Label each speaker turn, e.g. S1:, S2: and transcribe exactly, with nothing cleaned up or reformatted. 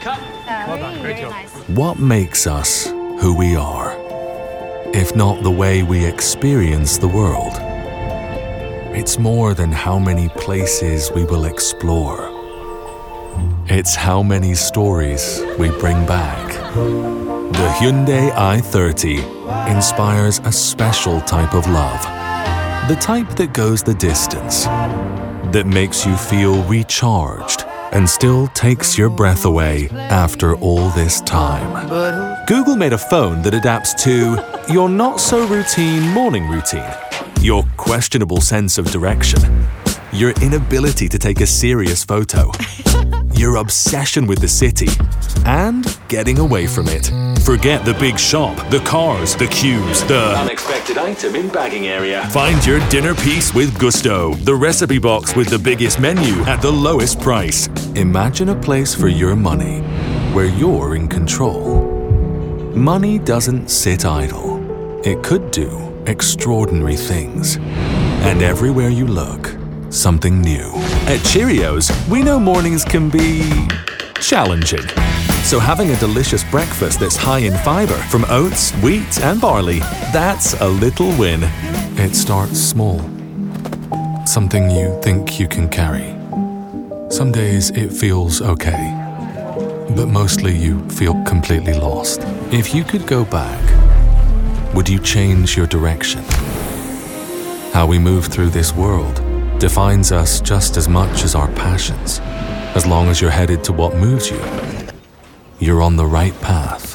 S1: cut.
S2: Well done, great job.
S3: Nice.
S4: What makes us who we are, if not the way we experience the world? It's more than how many places we will explore. It's how many stories we bring back. The Hyundai i thirty inspires a special type of love. The type that goes the distance, that makes you feel recharged and still takes your breath away after all this time. Google made a phone that adapts to your not-so-routine morning routine, your questionable sense of direction, your inability to take a serious photo, your obsession with the city, and getting away from it. Forget the big shop, the cars, the queues, the unexpected item in bagging area. Find your dinner piece with Gusto, the recipe box with the biggest menu at the lowest price. Imagine a place for your money where you're in control. Money doesn't sit idle. It could do extraordinary things. And everywhere you look, something new. At Cheerios, we know mornings can be challenging. So having a delicious breakfast that's high in fiber from oats, wheat, and barley, that's a little win. It starts small. Something you think you can carry. Some days it feels okay, but mostly you feel completely lost. If you could go back, would you change your direction? How we move through this world defines us just as much as our passions. As long as you're headed to what moves you, you're on the right path.